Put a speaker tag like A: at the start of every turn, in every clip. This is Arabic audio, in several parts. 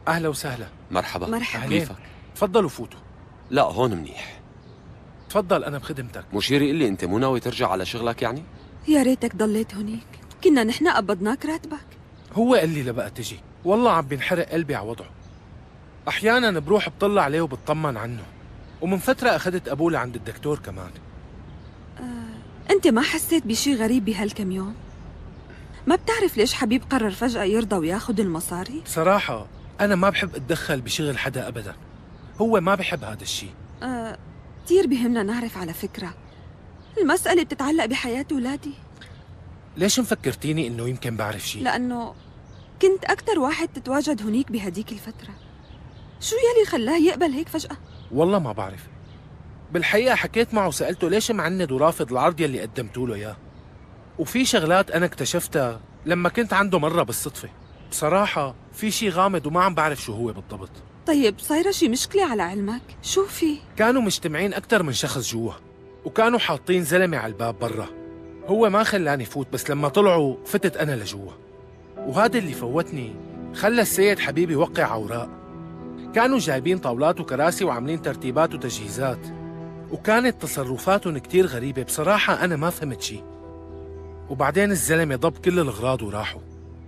A: أهلا وسهلا.
B: مرحبا.
C: مرحبا.
B: كيفك؟
A: تفضلوا فوتوا.
B: لا هون منيح.
A: تفضل أنا بخدمتك.
B: مشيري قل لي أنت مو ناوي ترجع على شغلك يعني؟
C: يا ريتك ضليت هونيك، كنا نحن قبضناك راتبك.
A: هو قال لي لبقى تجي، والله عم بينحرق قلبي على وضعه. أحيانا بروح بطلع عليه وبطمن عنه، ومن فترة أخذت أبوه لعند الدكتور كمان.
C: أنت ما حسيت بشي غريب بهالكم يوم؟ ما بتعرف ليش حبيب قرر فجأة يرضى وياخد المصاري؟
A: بصراحة أنا ما بحب أتدخل بشغل حدا أبدا، هو ما بحب هذا الشيء.
C: كتير بهمنا نعرف على فكرة، المسألة بتتعلق بحياة أولادي.
A: ليش مفكرتيني إنه يمكن بعرف شيء؟
C: لأنه كنت أكتر واحد تتواجد هنيك بهديك الفترة. شو يلي خلاه يقبل هيك فجأة؟
A: والله ما بعرف. بالحقيقة حكيت معه وسألته ليش معند ورافض العرض يلي قدمتوا له إياه، وفي شغلات أنا اكتشفتها لما كنت عنده مرة بالصدفة. بصراحة في شي غامض وما عم بعرف شو هو بالضبط.
C: طيب صايرة شي مشكلة على علمك؟ شو في؟
A: كانوا مجتمعين أكتر من شخص جوا، وكانوا حاطين زلمة على الباب برا. هو ما خلاني فوت، بس لما طلعوا فتت أنا لجوا، وهذا اللي فوتني خلى السيد حبيبي يوقع أوراق. كانوا جايبين طاولات وكراسي وعاملين ترتيبات وتجهيزات، وكانت تصرفاتهم كتير غريبة. بصراحة أنا ما فهمت شي. وبعدين الزلمة ضب كل الأغراض وراحوا.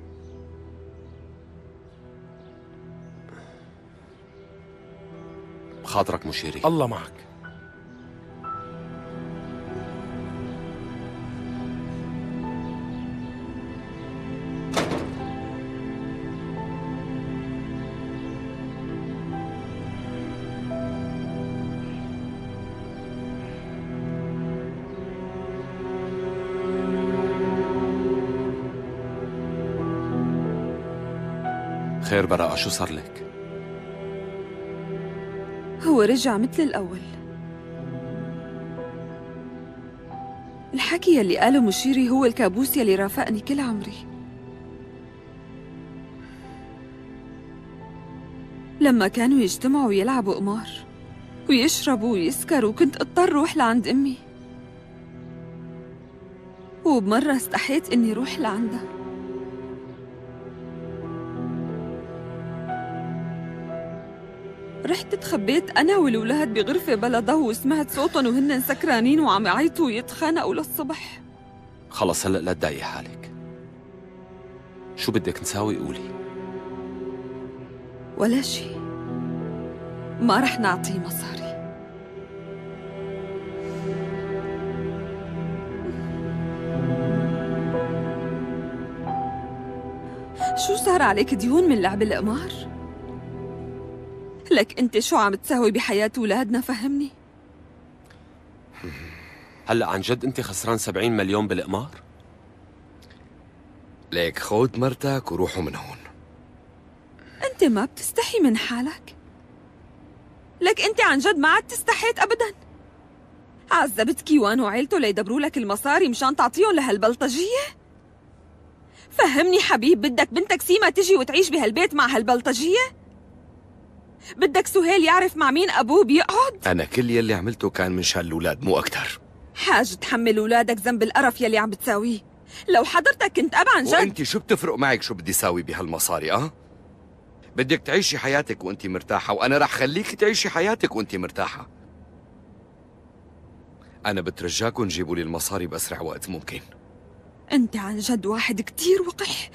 B: بخاطرك مشيري.
A: الله معك.
B: خير براءة، شو صار لك؟
C: هو رجع مثل الأول. الحكي يلي قاله مشيري هو الكابوس يلي رافقني كل عمري. لما كانوا يجتمعوا ويلعبوا قمار ويشربوا ويسكروا، كنت اضطر روح لعند أمي، وبمرة استحيت إني روح لعندها. رحت تخبيت أنا والولاد بغرفة بلا ضو، وسمعت صوتهم وهن سكرانين وعم يعيطوا ويتخانقوا للصبح.
B: خلص هلأ لا تضايقي حالك. شو بدك نساوي قولي؟
C: ولا شي، ما رح نعطيه مصاري. شو صار عليك ديون من لعب القمار؟ لك انت شو عم تساوي بحياة ولادنا؟ فهمني.
B: هلأ عن جد أنت خسران 70 مليون بالقمار؟
D: ليك خود مرتك وروحوا من هون.
C: انت ما بتستحي من حالك؟ لك انت عن جد ما عاد تستحيت ابدا؟ عذبت كيوان وعيلته ليدبروا لك المصاري مشان تعطيهم لهالبلطجية؟ فهمني حبيب، بدك بنتك سيما تجي وتعيش بهالبيت مع هالبلطجية؟ بدك سهيل يعرف مع مين أبوه بيقعد؟
D: أنا كل يلي عملته كان من شان الأولاد مو أكتر.
C: حاج تحمل أولادك ذنب القرف يلي عم بتساويه. لو حضرتك كنت أب عن جد.
D: وأنت شو بتفرق معك شو بدي ساوي بهالمصاري؟ بدك تعيشي حياتك وأنت مرتاحة، وأنا رح خليك تعيشي حياتك وأنت مرتاحة. أنا بترجاكم جيبوا لي المصاري بأسرع وقت ممكن.
C: أنت عن جد واحد كتير وقح.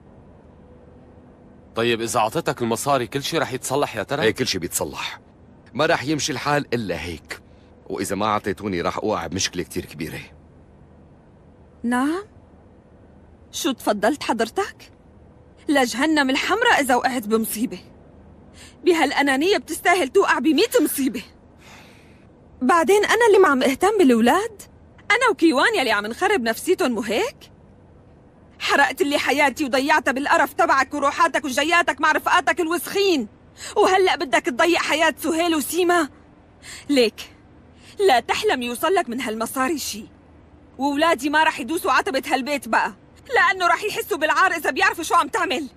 B: طيب إذا أعطيتك المصاري كل شيء رح يتصلح يا ترى؟
D: ايه كل شيء بيتصلح، ما رح يمشي الحال إلا هيك. وإذا ما أعطيتوني رح أوقع بمشكلة كتير كبيرة.
C: نعم؟ شو تفضلت حضرتك؟ لجهنم الحمراء إذا وقعت بمصيبة. بهالأنانية بتستاهل توقع ب100 مصيبة. بعدين أنا اللي ما عم اهتم بالأولاد؟ أنا وكيوان يلي عم نخرب نفسيتهم مو هيك؟ حرقت لي حياتي وضيعتها بالقرف تبعك وروحاتك وجياتك مع رفقاتك الوسخين، وهلأ بدك تضيع حياة سهيل وسيما؟ ليك لا تحلم يوصلك من هالمصاري شي، وولادي ما رح يدوسوا عتبة هالبيت بقى، لأنه رح يحسوا بالعار إذا بيعرفوا شو عم تعمل.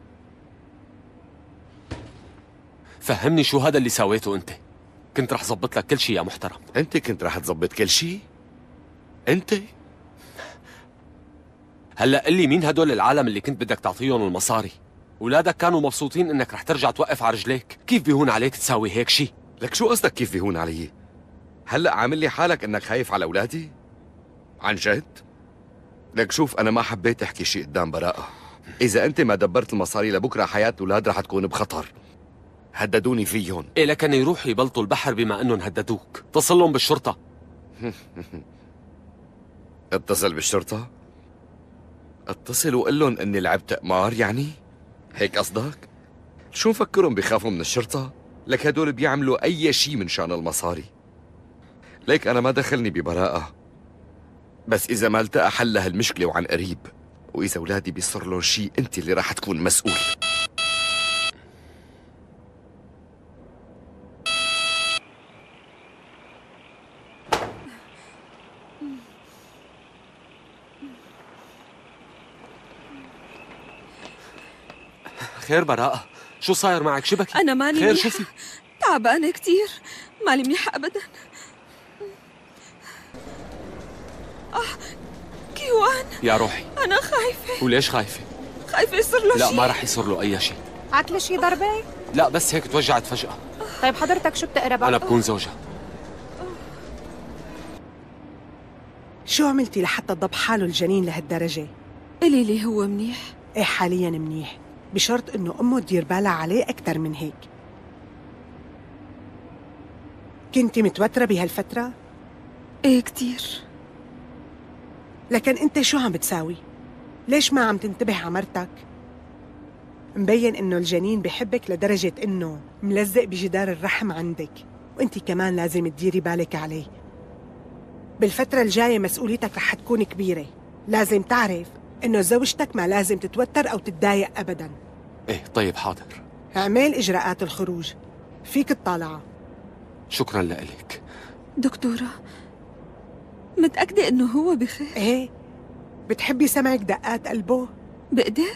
B: فهمني شو هذا اللي سويته أنت؟ كنت رح زبط لك كل شيء يا محترم.
D: أنت كنت رح تزبط كل شيء؟ أنت؟
B: هلأ قل لي مين هدول العالم اللي كنت بدك تعطيهم المصاري؟ أولادك كانوا مبسوطين إنك رح ترجع توقف على رجليك، كيف بيهون عليك تساوي هيك شي؟
D: لك شو قصدك كيف بيهون علي؟ هلأ عامل لي حالك انك خايف على اولادي؟ عن جد؟ لك شوف انا ما حبيت احكي شيء قدام براءة. اذا انت ما دبرت المصاري لبكره حياة الاولاد رح تكون بخطر. هددوني فيهم.
B: إيه لكن يروحوا يبلطوا البحر بما إنهم هددوك، اتصل لهم بالشرطة.
D: اتصل بالشرطة؟ اتصل وقل لهم اني لعبت قمار يعني؟ هيك قصدك؟ شو مفكرهم بيخافوا من الشرطة؟ لك هدول بيعملوا أي شيء من شان المصاري. ليك أنا ما دخلني ببراءة، بس إذا ما التقى حل لهالمشكلة وعن قريب، وإذا أولادي بيصير لهم شيء أنت اللي راح تكون مسؤول.
B: خير براءة، شو صاير معك؟ شبكي؟
C: أنا مالي
B: خير
C: منيحة.
B: شو في؟
C: تعبانة كتير، مالي منيحة أبدا. كيوان،
B: يا روحي،
C: أنا خايفة.
B: وليش خايفة؟
C: خايفة يصير له
B: لا
C: شيء.
B: ما رح يصير له أي شيء.
E: عتلة شي ضربة؟
B: لا بس هيك توجعت فجأة.
E: طيب حضرتك شو بتقرا بقى؟
B: أنا بكون زوجها.
F: شو عملتي لحتى تضب حاله الجنين لهالدرجة؟
C: إلي لي هو منيح.
F: ايه حاليا منيح، بشرط انه امه تدير بالها عليه اكثر من هيك. كنتي متوترة بهالفترة؟
C: إيه كتير.
F: لكن انت شو عم بتساوي؟ ليش ما عم تنتبه على مرتك؟ مبين انه الجنين بحبك لدرجة انه ملزق بجدار الرحم عندك، وانت كمان لازم تديري بالك عليه. بالفترة الجاية مسؤوليتك رح تكون كبيرة، لازم تعرف انه زوجتك ما لازم تتوتر او تتضايق ابدا.
B: إيه طيب حاضر.
F: اعمل اجراءات الخروج، فيك تطالعها.
B: شكرا لك.
C: دكتورة، متأكدة إنه هو بخير؟
F: ايه، بتحبي سمعك دقات قلبه؟
C: بقدر؟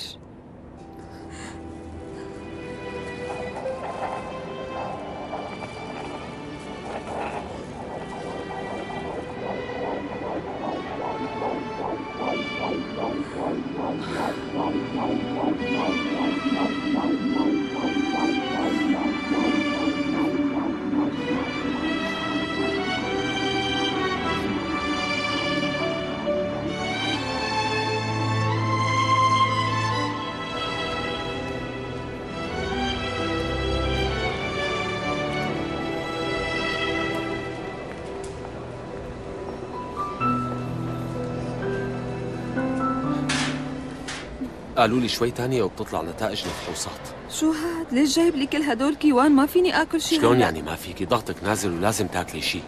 B: قالوا لي شوي تانية وبتطلع نتائج الفحوصات.
C: شو هاد؟ ليش جايب لي كل هدول كيوان؟ ما فيني آكل شي.
B: شلون
C: هلأ.
B: يعني ما فيكي؟ ضغطك نازل ولازم تاكلي شي.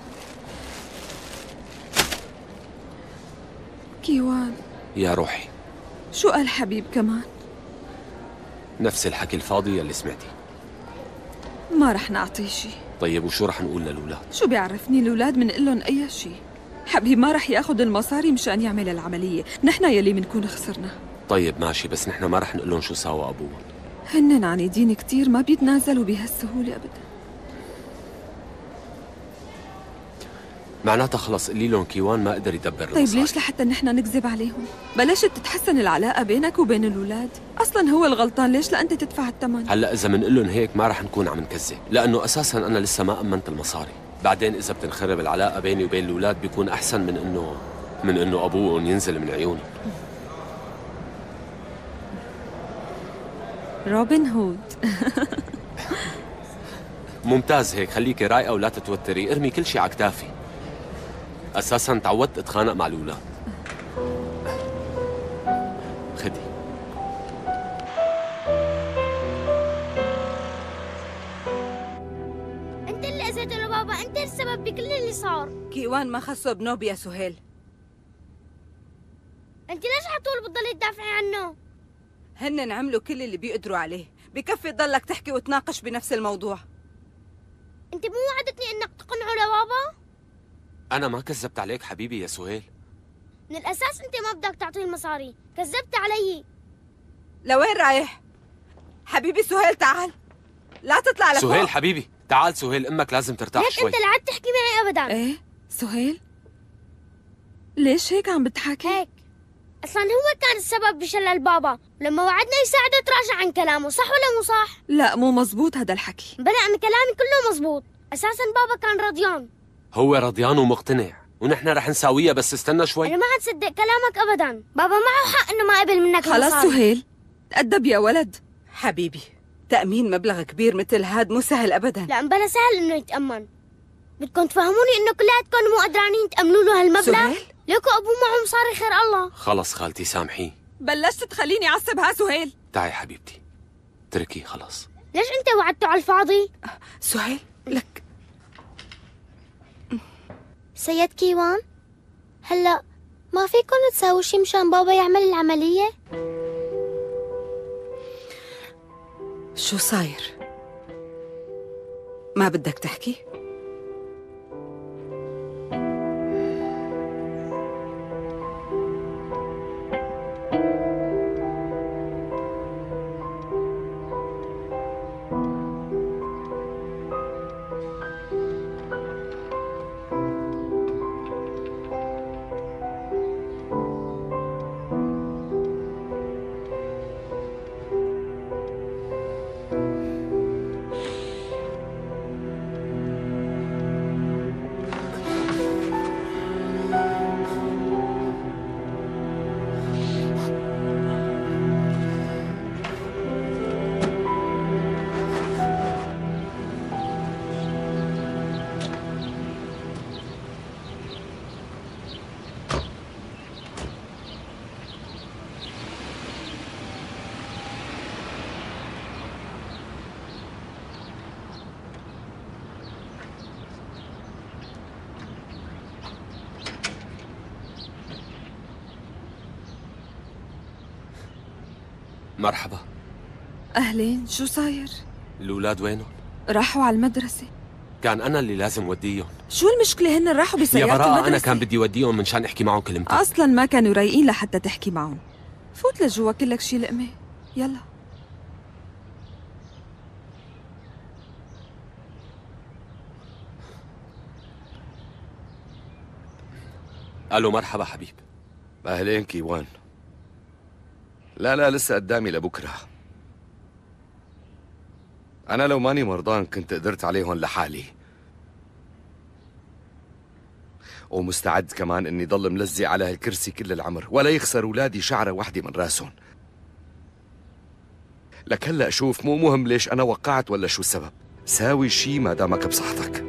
C: كيوان،
B: يا روحي،
C: شو قال حبيب كمان؟
B: نفس الحكي الفاضي يلي سمعتي.
C: ما رح نعطيه شي.
B: طيب وشو رح نقول للولاد؟
C: شو بيعرفني الأولاد منقلن أي شي. حبيب ما رح ياخد المصاري مشان يعمل العملية، نحن يلي منكون خسرنا.
B: طيب ماشي، بس نحن ما رح نقول لهم شو ساوى أبوهم.
C: هنن عنيدين كتير، ما بيتنازلوا بهالسهولة أبدا.
B: معناتها خلص قولي لهم كيوان ما قدر يدبر
C: طيب
B: المصاري.
C: ليش لحتى نحن نكذب عليهم؟ بلشت تتحسن العلاقة بينك وبين الأولاد. أصلا هو الغلطان، ليش لأنت تدفع الثمن؟
B: هلا إذا منقول لهم هيك ما رح نكون عم نكذب، لأنه أساسا أنا لسه ما أمنت المصاري. بعدين إذا بتنخرب العلاقة بيني وبين الأولاد بيكون أحسن من إنه أبوهم ينزل من عيوني.
C: روبن هود.
B: ممتاز، هيك خليكي رايقة ولا تتوتري، ارمي كل شيء على كتافي. أساساً تعودت أتخانق مع الأولاد. خدي.
G: انت اللي اذيته لبابا، انت السبب بكل اللي صار.
H: كيوان ما خصه بنوب يا سهيل.
G: انت ليش على طول بتضلي تدافعي عنه؟
H: هن عملوا كل اللي بيقدروا عليه، بكفي تضلك تحكي وتناقش بنفس الموضوع.
G: انت مو وعدتني انك تقنعه لبابا؟
B: أنا ما كذبت عليك حبيبي يا سهيل.
G: من الاساس انت ما بدك تعطيه المصاري، كذبت علي.
H: لوين رايح؟ حبيبي سهيل تعال، لا تطلع لفوق.
B: سهيل حبيبي تعال. سهيل أمك لازم ترتاح
G: ليك
B: شوي.
G: انت لا عاد تحكي معي ابدا.
C: إيه؟ سهيل؟ ليش هيك عم بتحكي؟
G: هيك أصلا هو كان السبب بشلل بابا، ولما وعدنا يساعده تراجع عن كلامه، صح ولا مو صح؟
C: لا مو مزبوط هذا الحكي.
G: بلا أنا كلامي كله مزبوط، أساسا بابا كان رضيان.
B: هو رضيان ومقتنع، ونحن رح نساويها، بس استنى شوي.
G: أنا ما حتصدق كلامك أبدا، بابا معه حق إنه ما قبل منك
C: خلص
G: المصاري.
C: سهيل، تأدب يا ولد.
H: حبيبي، تأمين مبلغ كبير مثل هاد مو سهل أبدا.
G: لا بلا سهل إنه يتأمن. بدكم تفهموني إنه كلياتكم مو قدرانين تأمنوا له هالمبلغ؟
C: سهيل؟
G: ليكو أبوه معه مصاري خير الله.
B: خلص خالتي سامحيه.
C: بلشت تخليني أعصب ها سهيل.
B: تعي حبيبتي، تركي خلص.
G: ليش أنت وعدته على الفاضي؟
H: سهيل لك.
G: سيد كيوان، هلا ما فيكم تساووا شي مشان بابا يعمل العملية؟
H: شو صاير؟ ما بدك تحكي؟
B: مرحبا.
C: أهلين، شو صاير؟
B: الأولاد وينهم؟
C: راحوا على المدرسة.
B: كان أنا اللي لازم وديهم.
C: شو المشكلة؟ هن راحوا
B: يا
C: بسيارة
B: براءة
C: المدرسة.
B: أنا كان بدي وديهم منشان أحكي معهم كلمتين.
C: أصلاً ما كانوا رايقين لحتى تحكي معهم. فوت لجوا كلك شي لقمة، يلا.
B: ألو مرحبا حبيب.
D: أهلين كيوان. لا لسه قدامي لبكرة. أنا لو ماني مرضان كنت قدرت عليهم لحالي، ومستعد كمان إني ضل ملزق على هالكرسي كل العمر ولا يخسر أولادي شعرة واحدة من راسهم. لك هلأ شوف، مو مهم ليش أنا وقعت ولا شو السبب، ساوي شي ما دامك بصحتك.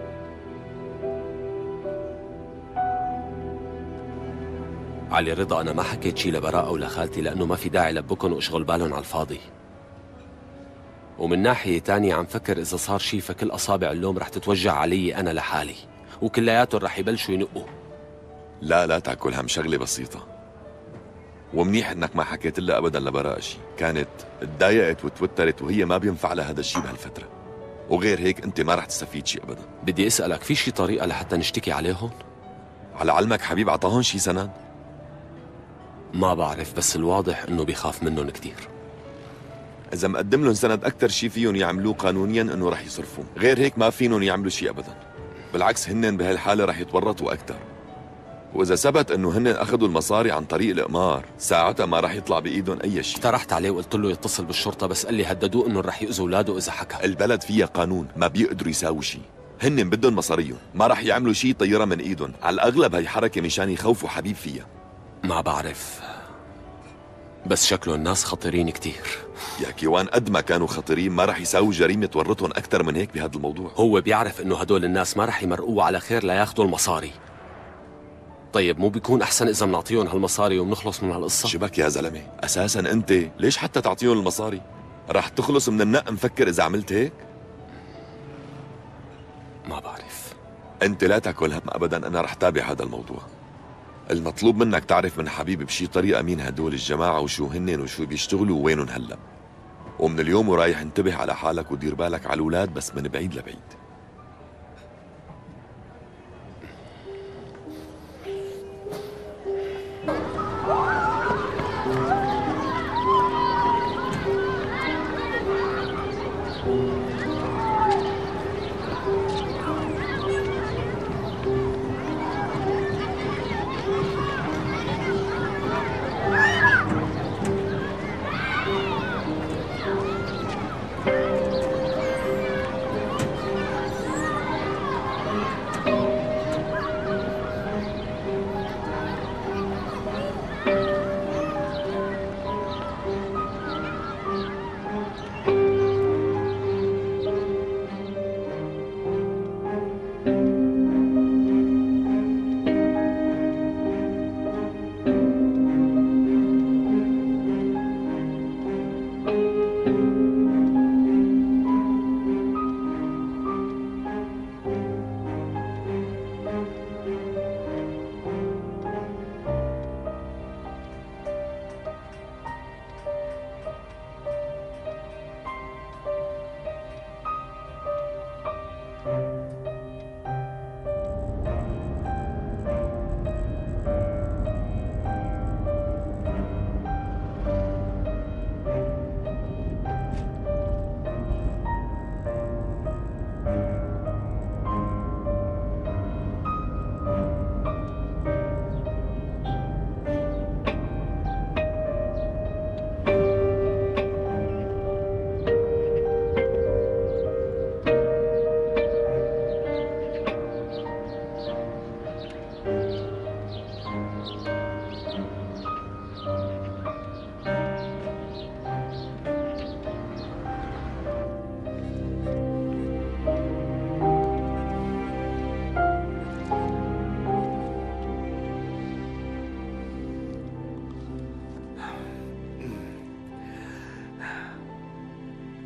B: علي رضا، أنا ما حكيت شي لبراءة ولا خالتي لأنه ما في داعي لبكن وأشغل بالهم على الفاضي. ومن ناحية تانية عم فكر إذا صار شي فكل أصابع اللوم رح تتوجع علي أنا لحالي، وكلياتهم رح يبلشوا ينقوا.
I: لا تعكل هم، شغلة بسيطة. ومنيح انك ما حكيت لها ابدا لبراء شي، كانت اتضايقت وتوترت وهي ما بينفع لها هذا الشيء بهالفترة. وغير هيك انت ما رح تستفيد شي ابدا.
B: بدي أسألك، في شي طريقة لحتى نشتكي عليهم؟
I: على علمك حبيب عطاهن شي سند؟
B: ما بعرف، بس الواضح انه بيخاف منهم كتير.
I: اذا مقدم لهم سند اكثر شي فيهم يعملوه قانونيا انه رح يصرفوه، غير هيك ما فيهم يعملوا شي ابدا. بالعكس هن بهالحالة رح يتورطوا اكثر. واذا ثبت انه هن اخذوا المصاري عن طريق القمار، ساعتها ما رح يطلع بايدهم اي شيء.
B: اقترحت عليه وقلت له يتصل بالشرطة، بس قال لي هددوه انه رح يؤذوا اولاده اذا حكى.
I: البلد فيها قانون، ما بيقدروا يساووا شيء. هن بدهم مصاريهم، ما رح يعملوا شيء يطيرها من ايدهم. على الاغلب هي حركة مشان يخوفوا حبيب فيها.
B: ما بعرف، بس شكله الناس خطيرين كتير.
I: يا كيوان قد ما كانوا خطيرين ما رح يساووا جريمة تورطهم اكثر من هيك بهذا الموضوع.
B: هو بيعرف انه هدول الناس ما رح يمرقوه على خير لياخذوا المصاري. طيب مو بيكون احسن اذا بنعطيهم هالمصاري وبنخلص من هالقصة؟
I: شبك يا زلمة، اساسا انت ليش حتى تعطيهم المصاري؟ رح تخلص من النق مفكر اذا عملت هيك؟
B: ما بعرف.
I: انت لا تاكل هم ابدا، انا رح تابع هذا الموضوع. المطلوب منك تعرف من حبيبي بشي طريقة مين هدول الجماعة وشو هنن وشو بيشتغلوا ووينهم هلا. ومن اليوم ورايح انتبه على حالك ودير بالك على الأولاد بس من بعيد لبعيد.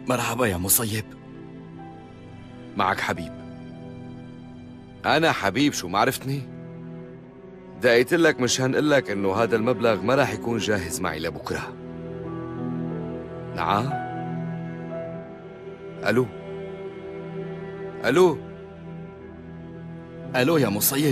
J: مرحبا يا مصيب.
D: معك حبيب. أنا حبيب، شو ما عرفتني؟ دقيت لك مشان قل لك إنه هذا المبلغ ما راح يكون جاهز معي لبكرة. نعم؟ ألو؟ ألو؟
J: ألو يا مصيب.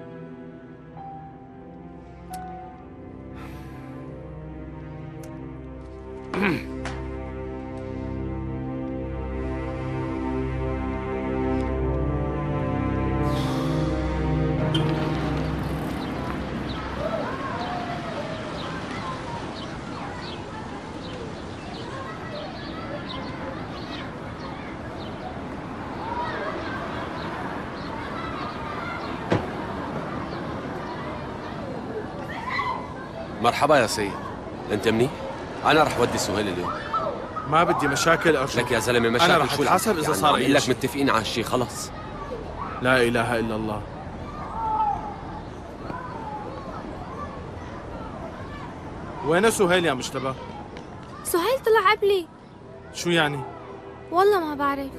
B: مرحبا يا سيد، انت منيح؟ انا رح ودي سهيل اليوم.
A: ما بدي مشاكل أرجوك.
B: لك يا زلمه مشاكل،
A: أنا رح أتحاسب إذا صار أي
B: لك
A: شيء.
B: متفقين على الشيء خلص.
A: لا إله إلا الله. وين سهيل يا مجتبى؟
G: سهيل طلع قبلي.
A: شو يعني؟
G: والله ما بعرف.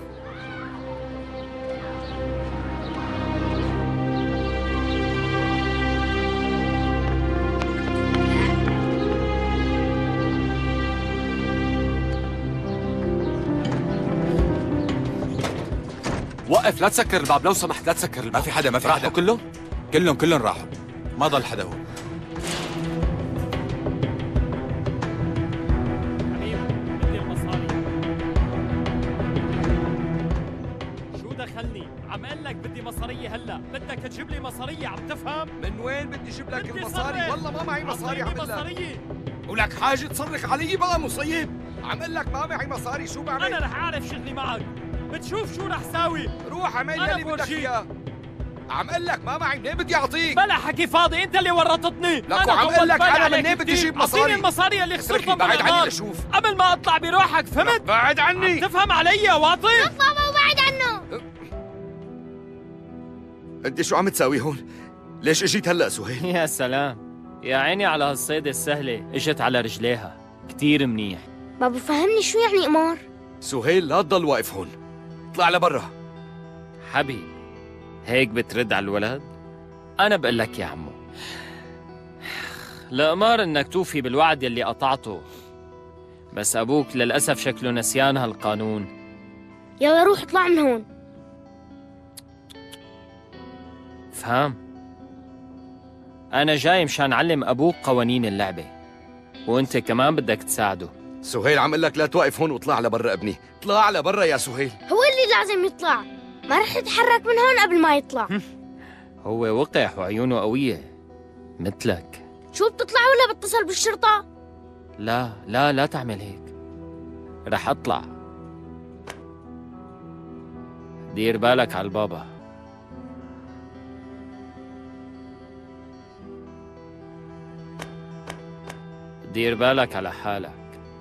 B: وقف، لا تسكر الباب لو سمحت، لا تسكر الباب.
J: ما في حدا، ما في
B: راحوا
J: حدا.
B: كلهم؟
J: كلهم راحوا، ما ضل حدا هون.
K: بدي المصاري. شو دخلني؟ عم قال لك بدي مصارية هلا، بدك تجيب لي مصارية، عم تفهم؟
D: من وين بدي اجيب لك
K: بدي
D: المصاري؟
K: صرخ.
D: والله ما معي مصاري. عم لك
K: مصارية.
D: ولك حاجة تصرخ علي بقى مصيب؟ عم قل لك ما معي مصاري، شو بعمل؟
K: أنا رح أعرف شغلي معك، بتشوف شو رح ساوي.
D: روح اعمل
K: أنا
D: يلي بدك
K: بورجيك.
D: اياه. عم قل لك ما معي، منين بدي اعطيك؟
K: بلا حكي فاضي، أنت اللي ورطتني.
D: لك وعم قل لك أنا منين بدي اجيب مصاري؟
K: أعطيني المصاري اللي خسرتهم
D: بعد عني
K: بالأمان
D: لشوف.
K: قبل ما أطلع بروحك، فهمت؟
D: بعد عني.
K: عم تفهم علي واطي؟
G: بابا وبعد عنه.
D: انت شو عم تساوي هون؟ ليش اجيت هلا سهيل؟
K: يا سلام، يا عيني على هالصيدة السهلة، اجت على رجليها، كتير منيح.
G: بابا فهمني شو يعني قمار؟
D: سهيل لا تضل واقف هون، اطلع لبرا.
K: حبيب، هيك بترد على الولد؟ أنا بقول لك يا عمو، القمار إنك توفي بالوعد يلي قطعته، بس أبوك للأسف شكله نسيان هالقانون.
G: يلا روح اطلع من هون.
K: فهم؟ أنا جاي مشان أعلم أبوك قوانين اللعبة، وأنت كمان بدك تساعده.
D: سهيل عم قل لك لا توقف هون واطلع لبرا ابني، اطلع لبرا يا سهيل.
G: هو اللي لازم يطلع، ما رح يتحرك من هون قبل ما يطلع.
K: هو وقح وعيونه قوية مثلك.
G: شو بتطلع ولا بتصل بالشرطة؟
K: لا لا لا تعمل هيك، رح أطلع. دير بالك على البابا. دير بالك على حالك.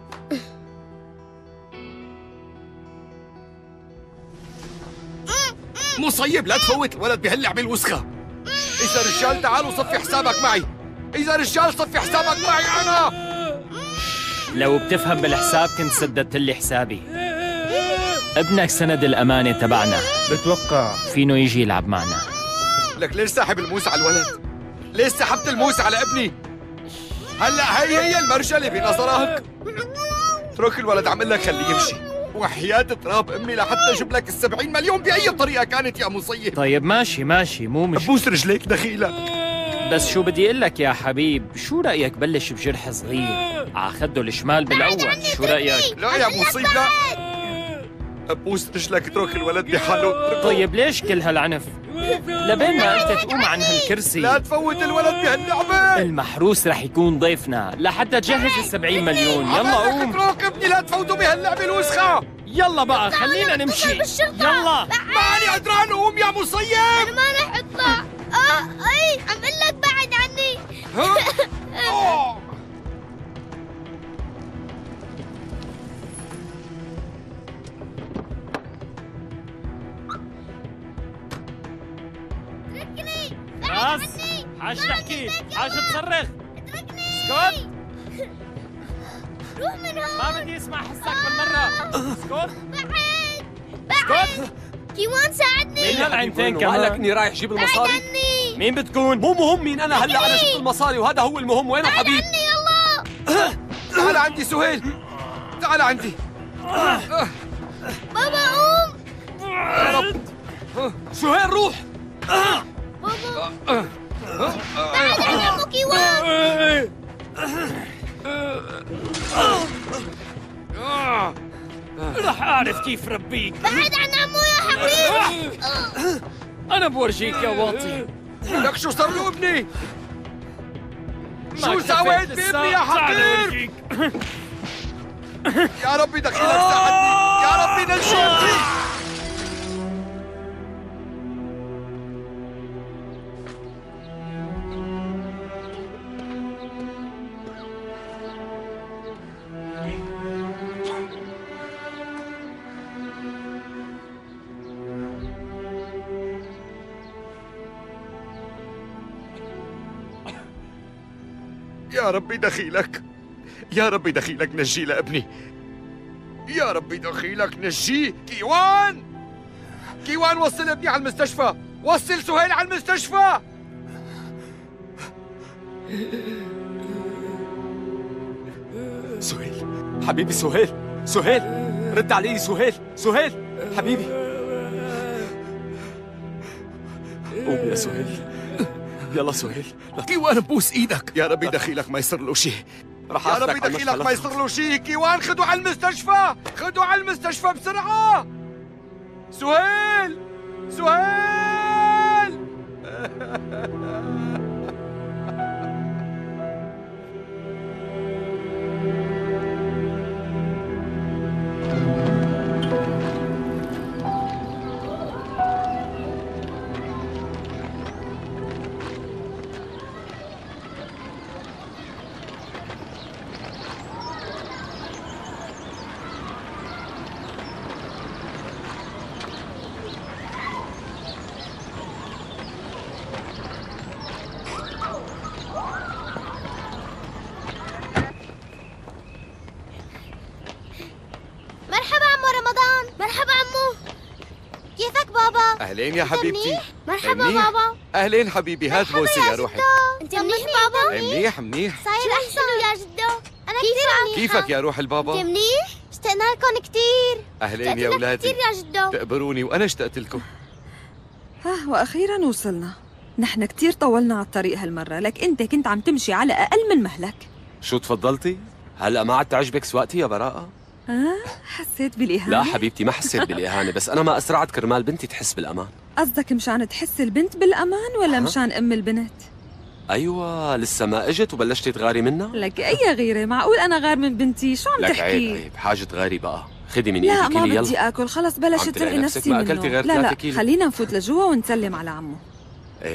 D: مصيب لا تفوت الولد بهاللعبة الوسخة. إذا رجال تعالوا صفي حسابك معي، إذا رجال صفي حسابك معي أنا.
K: لو بتفهم بالحساب كنت سددت لي حسابي. ابنك سند الأمانة تبعنا،
A: بتوقع
K: فينه يجي يلعب معنا.
D: لك ليش ساحب الموس على الولد؟ ليش سحبت الموس على ابني؟ هلا هي المرجلة بنظرك؟ اترك الولد، عم لك خليه يمشي، وحياة تراب امي لحتى اجيب لك ال70 مليون باي طريقة كانت يا مصيب.
K: طيب ماشي مو مش
D: بوس رجليك دخيلك.
K: بس شو بدي اقول لك يا حبيب، شو رأيك بلش بجرح صغير على خده الشمال بالأول؟ شو رأيك؟
D: لا يا مصيب لا، بوس رجلك اترك الولد بحاله.
K: طيب ليش كل هالعنف؟ لبين ما انت تقوم عن هالكرسي
D: لا تفوت الولد بهاللعبة.
K: المحروس رح يكون ضيفنا لحتى تجهز ال70 مليون. يلا قوم.
D: اترك ابني، لا تفوتوا بهاللعبة الوسخة.
K: يلا بقى خلينا نمشي. يلا
D: ماني قدران اقوم يا مصيب.
G: أنا ما رح أطلع. أي عم قل لك بعد عني.
K: بس حاج تحكي، حاج تصرخ. اسكت.
G: روح من هون.
K: ما بدي اسمع حسك بالمرة. اسكت.
G: بعد. كيوان ساعدني.
K: مين هالعينتين كمان؟
B: قال لك اني رايح جيب المصاري.
G: بعد عني.
K: مين بتكون؟
B: مو مهم مين انا، هلا انا جبت المصاري وهذا هو المهم. وين حبيب؟
G: بعد عني يلا.
D: تعال عندي سهيل، تعال عندي.
G: بابا قوم.
D: يا رب.
B: سهيل روح.
G: بابا. بعد عن عمو كيوان.
K: رح أعرف كيف ربيك.
G: بعد عن عمو يا حبيبي.
K: أنا بورجيك يا واطي.
D: لك شو صار له ابني؟
K: ما
D: شو
K: كفيت
D: سويت
K: لسه.
D: بابني يا
K: تعال
D: حقير؟
K: أورجيك.
D: يا ربي دخيلك ساعدني، يا ربي نجي ابني. يا ربي دخيلك، يا ربي دخيلك نجي لابني، يا ربي دخيلك نجيه. كيوان، كيوان وصل ابني على المستشفى، وصل سهيل على المستشفى.
B: سهيل حبيبي، سهيل سهيل رد علي. سهيل سهيل حبيبي، قوم يا سهيل، يلا سهيل.
D: كيوان بوس ايدك، يا ربي دخيلك ما يصير له شيء، يا ربي دخيلك ما يصير له شيء. كيوان خدوا على المستشفى، خدوا على المستشفى بسرعة. سهيل سهيل.
G: مرحبا عمو رمضان. مرحبا عمو. كيفك بابا؟
D: اهلين يا حبيبتي.
G: مرحبا
D: منيح.
G: بابا.
D: اهلين حبيبي، هات بوسي يا روحي.
G: انت منيح بابا؟
D: منيح منيح.
G: صاير احسن يا جدو. انا كثير منيحة.
D: كيفك يا روح البابا؟
G: انت منيح؟ اشتقنا لكم كثير.
D: اهلين يا اولادي.
G: كثير يا جدو.
D: تقبروني وانا اشتقت لكم.
C: وأخيراً وصلنا. نحن كتير طولنا على الطريق هالمرة، لك أنت كنت عم تمشي على أقل من مهلك.
B: شو تفضلتي؟ هلا ما عاد تعجبك سواقتي يا براءة؟
C: حسيت بالإهانة؟
B: لا حبيبتي ما حسيت بالإهانة، بس أنا ما أسرعت كرمال بنتي تحس بالأمان.
C: قصدك مشان تحس البنت بالأمان ولا مشان أم البنت؟
B: أيوة، لسه ما إجت وبلشتي تغاري منها؟
C: لك أي غيرة؟ معقول أنا غار من بنتي؟ شو عم
B: لك
C: تحكي؟
B: عيب حاجة تغاري بقى. خدي من
C: لا
B: إيدي
C: ما
B: كيلي يلا.
C: بدي آكل، خلص بلشت
B: عم تلاقي
C: تلقي
B: نفسك
C: نفسي
B: ما
C: منه.
B: أكلتي غير
C: لا
B: 3 كيلو.
C: خلينا نفوت لجوا ونسلم على عمو.
B: إيه.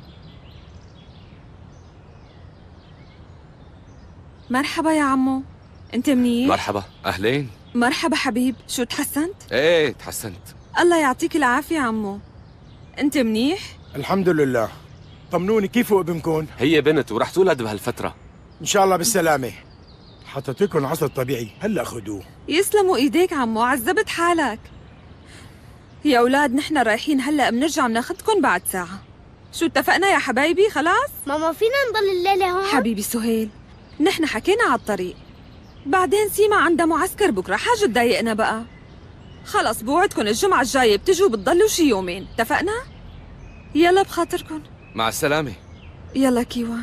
C: مرحبا يا عمو، أنت منيح؟
B: مرحبا.
D: اهلين.
C: مرحبا حبيب، شو تحسنت؟
D: ايه تحسنت.
C: الله يعطيك العافية عمو. أنت منيح؟
L: الحمد لله. طمنوني كيفه ابنكم؟
B: هي بنت ورح تولد بهالفترة.
L: ان شاء الله بالسلامة. حطيت لكم عصر طبيعي، هلا خذوه.
C: يسلموا ايديك عمو، عذبت حالك. يا اولاد نحن رايحين هلا، بنرجع بناخدكم بعد ساعة. شو اتفقنا يا حبايبي؟ خلاص؟
G: ماما فينا نضل الليلة هون؟
C: حبيبي سهيل، نحن حكينا على الطريق، بعدين سيما عندها معسكر بكره، حاجة تضايقنا بقى. خلص بوعدكم الجمعة الجاية بتجوا بتضلوا شي يومين، اتفقنا؟ يلا بخاطركم.
D: مع السلامة.
C: يلا كيوان.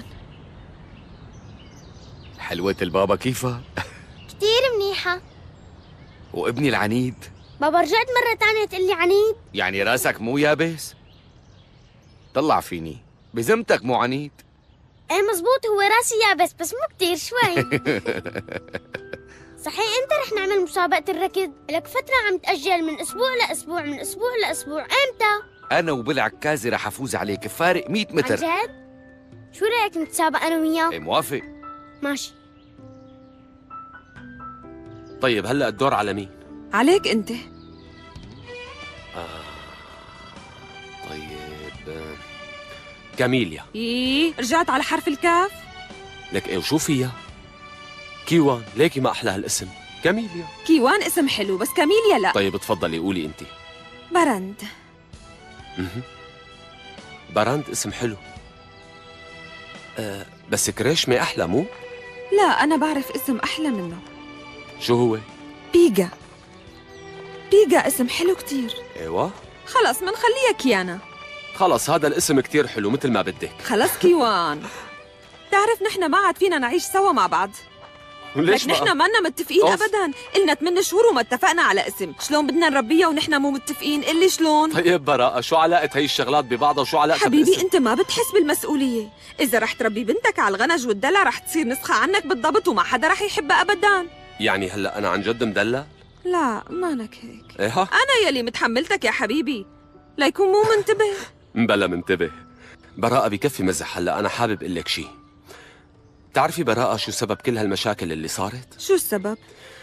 D: حلوة البابا كيفها؟
G: كثير منيحة.
D: وابني العنيد؟
G: بابا رجعت مرة تانية تقلي عنيد؟
D: يعني راسك مو يابس؟ طلع فيني، بذمتك مو عنيد؟
G: ايه مزبوط، هو راسي يابس بس مو كتير، شوي. صحيح امتى رح نعمل مسابقة الركض؟ لك فترة عم تأجل من أسبوع لأسبوع، من أسبوع لأسبوع، امتى؟
D: أنا وبالعكازة رح أفوز عليك بفارق 100 متر.
G: عن جد؟ شو رأيك نتسابق أنا وياك؟
D: إيه موافق.
G: ماشي.
B: طيب هلا الدور على مين؟
C: عليك انت.
B: طيب كاميليا.
C: رجعت على حرف الكاف؟
B: لك ايه وشو فيها؟ كيوان، ليكي ما أحلى هالاسم. كاميليا.
C: كيوان اسم حلو بس كاميليا لا.
B: طيب تفضلي قولي أنت.
C: برند.
B: براند اسم حلو. بس كريشمي أحلى مو؟
C: لا أنا بعرف اسم أحلى منه.
B: شو هو؟
C: بيجا. بيجا اسم حلو كتير.
B: ايوه.
C: خلص منخليها كيانا.
B: خلص هذا الاسم كتير حلو مثل ما بدك.
C: خلص كيوان. تعرف نحن ما عاد فينا نعيش سوا مع بعض.
B: ليش
C: نحن مانا متفقين ابدا، قلنا 8 شهور وما اتفقنا على اسم، شلون بدنا نربيها ونحن مو متفقين؟ قل لي شلون؟
B: طيب براءة، شو علاقة هي الشغلات ببعضها وشو علاقة
C: حبيبي
B: بالاسم؟
C: انت ما بتحس بالمسؤولية، إذا رح تربي بنتك على الغنج والدلع رح تصير نسخة عنك بالضبط وما حدا رح يحبها ابدا.
B: يعني هلا أنا عن جد مدلع؟
C: لا مانك هيك.
B: ايه
C: أنا يلي متحملتك يا حبيبي، ليكون مو منتبه.
B: بلا منتبه. براءة بكفي مزح، هلا أنا حابب أقول لك شيء. بتعرفي براءة شو سبب كل هالمشاكل اللي صارت؟
C: شو السبب؟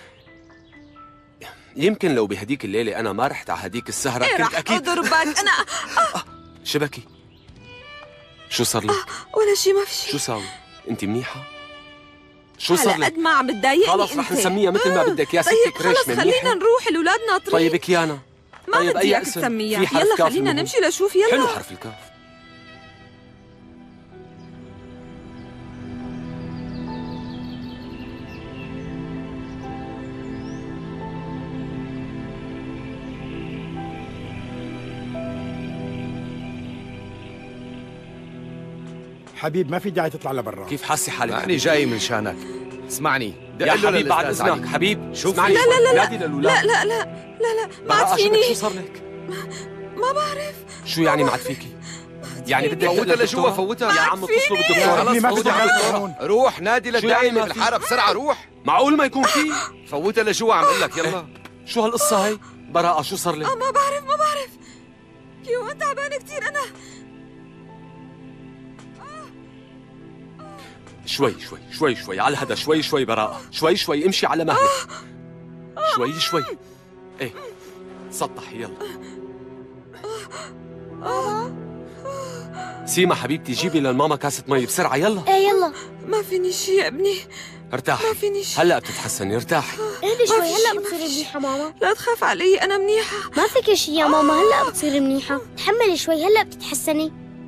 B: يمكن لو بهديك الليلة أنا ما رحت على هديك السهرة
C: إيه
B: كنت
C: رح
B: أكيد
C: أضربك أنا.
B: شبكي؟ شو صار لك؟
C: ولا شيء ما في شيء.
B: شو ساوي؟ أنت منيحة؟ شو صار
C: على
B: لك؟
C: قد ما عم بتضايقني
B: خلص رح نسميها مثل ما بدك يا ستي
C: طيب
B: كريشمي.
C: خلص خلينا نروح، الأولاد ناطرين.
B: طيب كيانا.
C: ما
B: طيب
C: بدي
B: أي
C: إياك
B: اسم؟
C: تسميها.
B: في حرف
C: يلا
B: كاف
C: خلينا
B: منهم.
C: نمشي لشوف. يلا
B: حلو حرف الكاف.
L: حبيب ما في داعي تطلع لبرا.
B: كيف حاسي حالك؟
D: ماني جاي من شانك. اسمعني
B: يا حبيب بعد إذنك حبيب.
D: شوف
B: اسمعني
C: لا لا لا
B: نادي للولاد.
C: لا لا لا لا لا ما
B: براءة
C: عاد
B: شو
C: فيني.
B: صار لك؟
C: ما بعرف.
B: شو يعني ما عاد فيكي؟ يعني بدك
D: فوتها لجوا فوتها.
B: يا عم اتصلوا بالدكتور.
L: ابني ما
D: خلص
L: بدي
D: فوتها
L: على
D: على الدكتور. روح نادي
B: شو يعني
D: للداعمة
B: ما في؟
D: بالحارة بسرعة روح.
B: معقول ما يكون في؟
D: فوتها لجوا عم اقول لك يلا.
B: شو هالقصة هي؟ براءة شو صار لك؟
C: ما بعرف ما بعرف. كيوان تعبانة كثير أنا.
B: شوي على هذا شوي براءة. شوي امشي على مهلك. شوي. ايه سطحي يلا. سيما حبيبتي جيبي للماما كاسة مي بسرعة يلا.
G: ايه يلا.
C: ما فيني شيء يا ابني.
B: ارتاحي.
C: ما فيني شيء.
B: هلا بتتحسني ارتاحي.
G: اهدي شوي
C: في شي،
G: هلا
C: ما
G: بتصيري
C: في شي.
G: منيحة ماما.
C: لا تخاف علي أنا منيحة.
G: ما فيك شي يا ماما، هلا بتصيري منيحة. تحملي شوي هلا بتتحسني.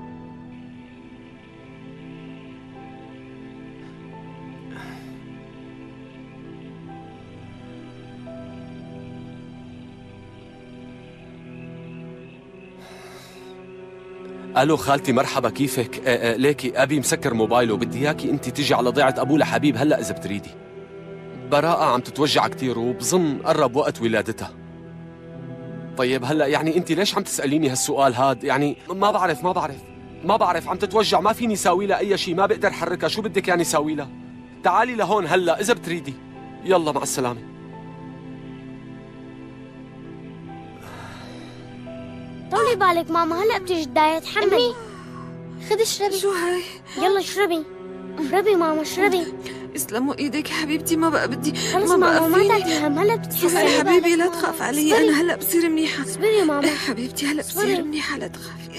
B: الو خالتي مرحبا كيفك؟ ليكي ابي مسكر موبايله، بدي اياكي انت تيجي على ضيعة ابوه لحبيب هلا اذا بتريدي. براءة عم تتوجع كثير وبظن قرب وقت ولادتها. طيب هلا يعني انت ليش عم تسأليني هالسؤال هاد؟ يعني ما بعرف عم تتوجع، ما فيني ساوي لها اي شيء، ما بقدر حركها، شو بدك يعني ساوي لها؟ تعالي لهون هلا اذا بتريدي. يلا مع السلامة.
G: طولي بالك ماما، هلا بتيجي الداية. تحملي. خذي اشربي.
C: شو هاي؟
G: يلا اشربي. اشربي ماما اشربي.
C: يسلموا ايدك يا حبيبتي. ما بقى بدي.
G: خلص ماما ما تاكلي هم، هلا بتتحسني.
C: يا حبيبي لا تخاف علي،
G: اصبري.
C: أنا هلا بصير منيحة.
G: اصبري ماما.
C: إيه حبيبتي هلا بصير
G: اصبري.
C: منيحة لا تخافي.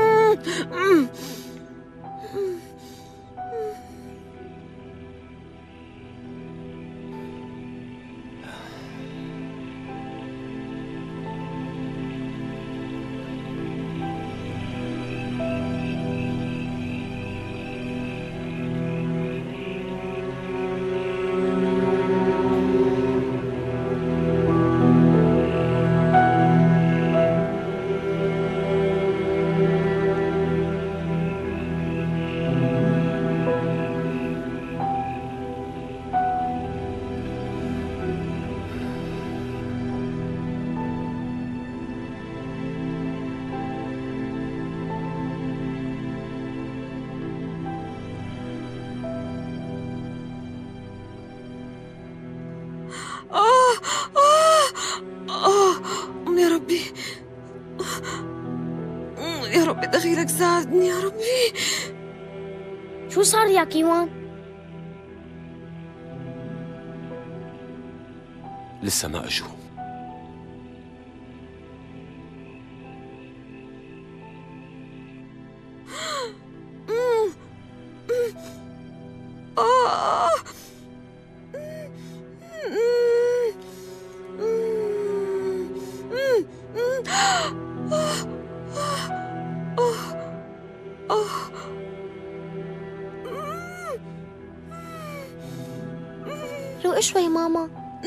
C: يا ربي يا ربي دخيلك ساعدني يا ربي.
G: شو صار يا كيوان؟
B: لسه ما اجوا.
G: روق شوي ماما.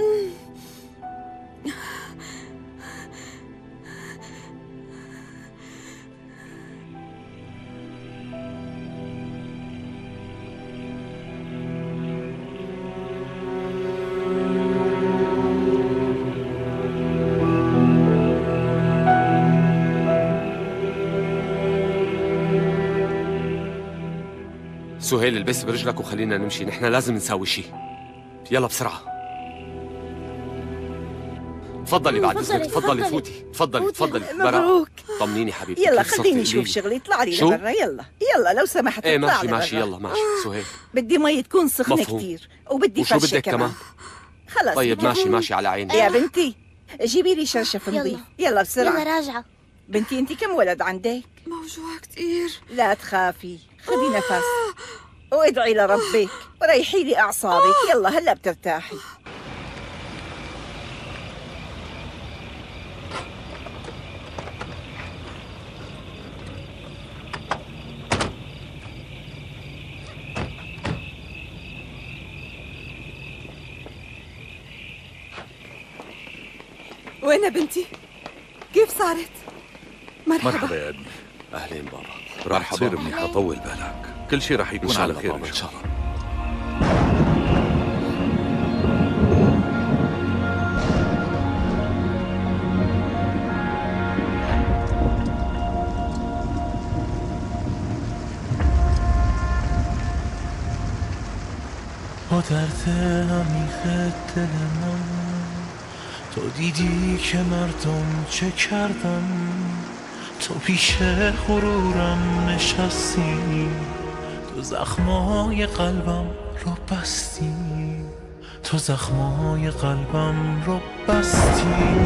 B: سهيل البس برجلك وخلينا نمشي، نحن لازم نساوي شيء. يلا بسرعة. تفضلي بعد اذنك، تفضلي فوتي، تفضلي.
M: مبروك.
B: طمنيني حبيبتي.
M: يلا خليني اشوف شغلي، اطلع لي لبرا. يلا لو سمحت
B: ايه
M: اطلع لي
B: ماشي يلا ماشي. سهيل
M: بدي مي تكون سخنة كثير، وبدي
B: وشو
M: فرشة
B: بدك كمان؟
M: خلص
B: طيب ماشي على عيني.
M: يا بنتي جيبي لي شرشف نظيف. يلا بسرعة.
G: يلا راجعة.
M: بنتي انت كم ولد عندك؟
C: موجوع كثير.
M: لا تخافي، خذي نفس وادعي لربك وريحي لي اعصابك. يلا هلا بترتاحي.
C: وين بنتي؟ كيف صارت؟
N: مرحبا يا ابني.
B: اهلين بابا.
N: راح تصير منيحة، طول بالك، كل شيء راح يكون على خير ان شاء الله.
O: با درد عمیق دل من تو دیدی که مردم چه کردن، تو پیش غرورم نشستی، تو زخمای قلبم رو بستی، تو زخمای قلبم رو بستی.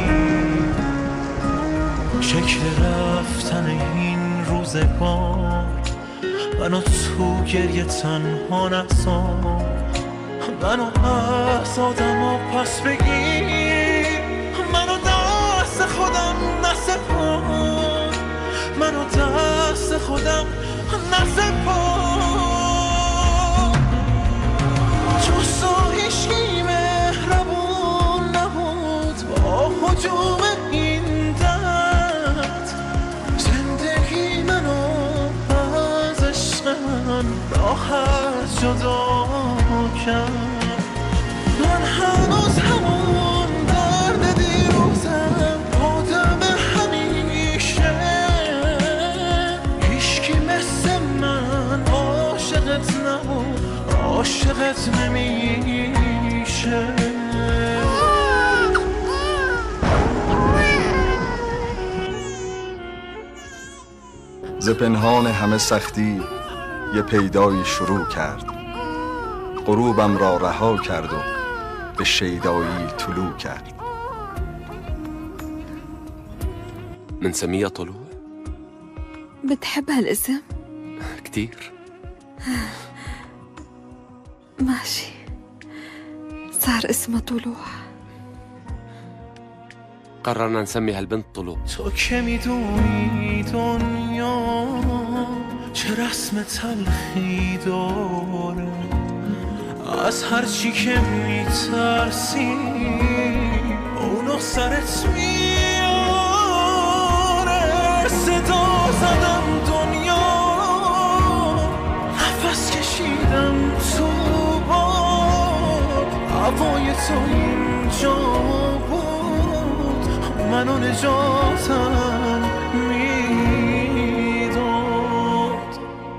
O: شکل رفتن این روزگار منو تو گریه تنها نذار، منو از آدما پس بگیر، منو دست خودم نسپار، منو دست خودم نسپار. جز تو هیچکی مهربون نبود با هجوم این درد، زندگی منو از عشق من راحت جدا کرد. من هنوز همون درد دیروزم، آدم همیشه، هیچکی مثل من عاشقت نبود، عاشقت نمیشه.
P: ز پنهان همه سختی یه پیدایی شروع کرد، غروبم را رها کرد و به شیدایی طلوع کرد.
B: منسميها طلوع؟
C: بتحب هالاسم؟
B: كتير.
C: ماشي، صار اسمها طلوع.
B: قررنا نسمي هالبنت طلوع.
O: تو که میدونی دنیا چه رسم تلخی داره، از هر چی که میترسی اونو سرت میاره. صدا زدم دنیا، نفس کشیدم تو باد، هوای تو اینجا بود، منو نجاتم میداد.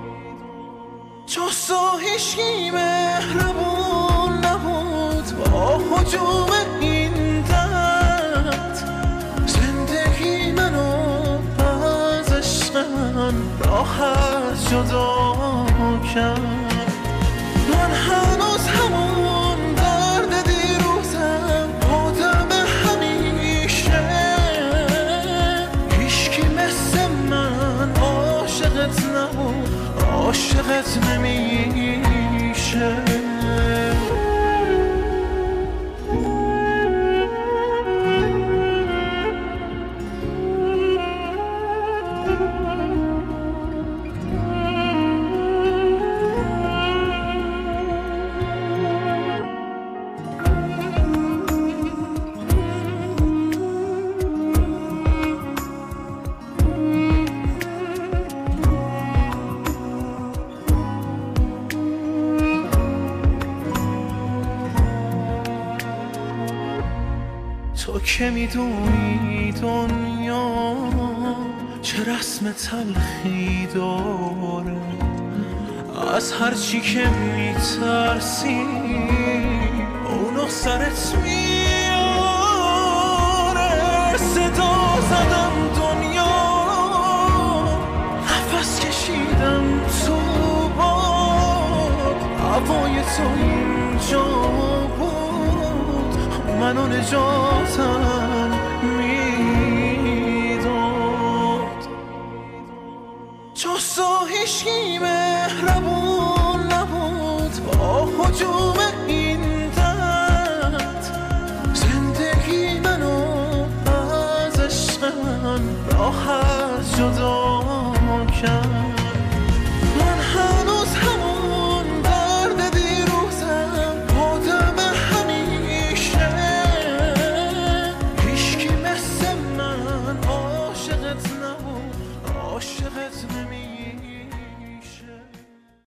O: جز تو هیچکی مهربون نبود با هجوم این درد، زندگی منو از عشق من راحت جدا کرد. من هنوز همون درد دیروزم، آدم همیشه، هیچکی مثل من عاشقت نبود، عاشقت نمیشه. که میدونی دنیا چه رسم تلخی داره، از هر چی که میترسی اونو سرت میاره. صدا زدم دنیا، نفس کشیدم تو باد، هوای تو اینجا بود، منو نجاتم میداد. جز تو هیچکی مهربون نبود با هجوم این درد، زندگی منو از عشق من راحت جدا کرد.